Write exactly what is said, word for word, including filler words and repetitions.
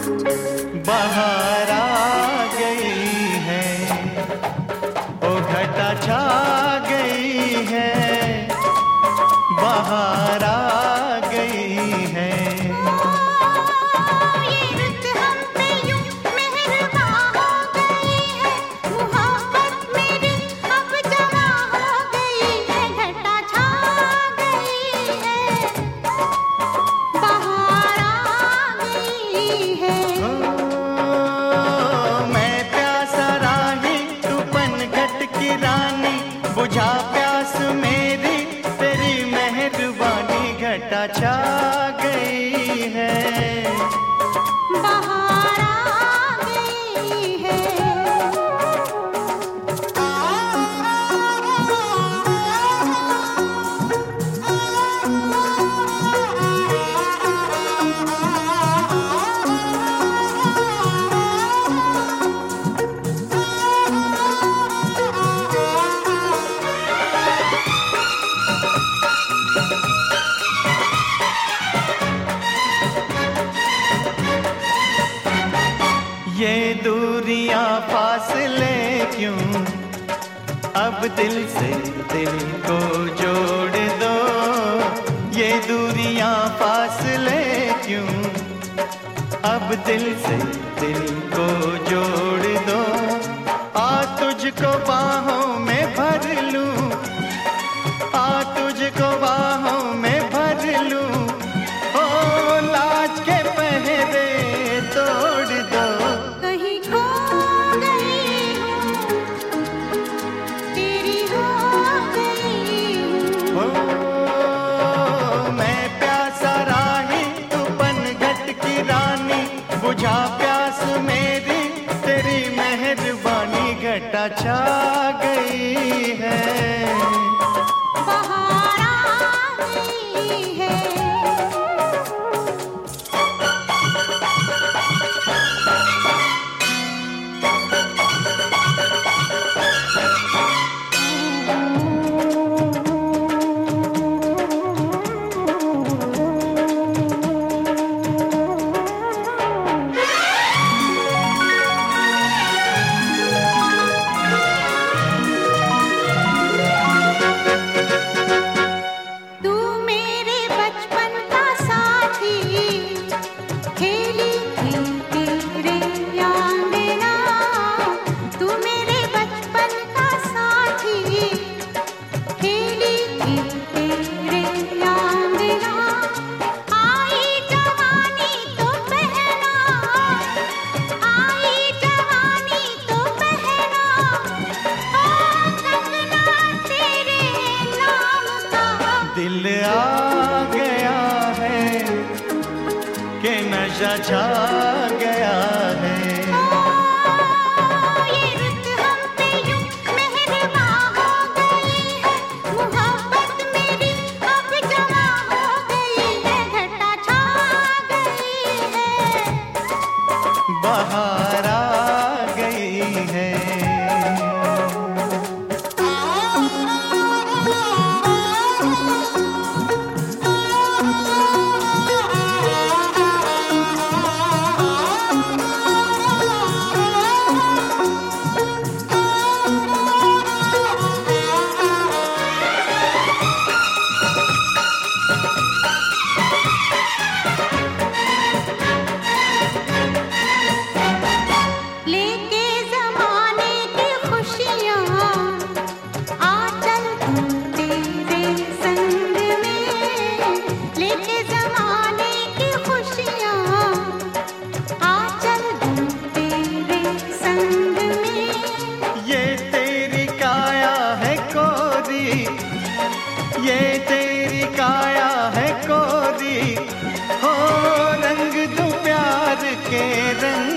बाहर आ गई है, ओ घटा छा गई है, बाहर आ गई है। ये रुत हम पे यूं मेहरबान हो गई है, मोहब्बत मेरी अब जवां हो गई है, घटा छा गई है, बाहर आ गई है। मैं प्यासा राही तू पनघट की रानी, बुझा प्यास मेरी तेरी मेहरबानी, घटा छा गई है, बाहर आ गई है। ये दूरियां फासले क्यों, अब दिल से दिल को जोड़ दो। ये दूरियां फासले क्यों, अब दिल से दिल को जोड़ दो। आ तुझको बाहों में भर लूं, आ तुझको बाहों में भर लूं, ओ लाज के पहरे तोड़ दो। कहीं खो गई हूँ, तेरी हो गई हूँ। ओ मैं प्यासा राही तू पनघट की रानी, बुझा प्यास मेरी तेरी मेहरबानी, घटा छा गई है, बाहर आ गई है। तू मेरे बचपन का साथी, खेली थी तेरे आंगना। तू मेरे बचपन का साथी, खेली थी तेरे आंगना। आई जवानी तो पहना, आई जवानी तो पहना, ओ कंगना तेरे नाम का। दिल आ गया है कि नशा छा गया है। ये रुत हम पे यूं मेहरबान हो गई है, मोहब्बत मेरी अब जवां हो गई है, घटा छा गई है, बाहर आ गई है। लेके ज़माने की खुशियाँ, आ चल तुम तेरे संग में। लेके ज़माने की खुशियाँ, आ चल तुम तेरे संग में। ये तेरी काया है कोरी, ये तेरी काया है कोरी, हो रंग दो प्यार के रंग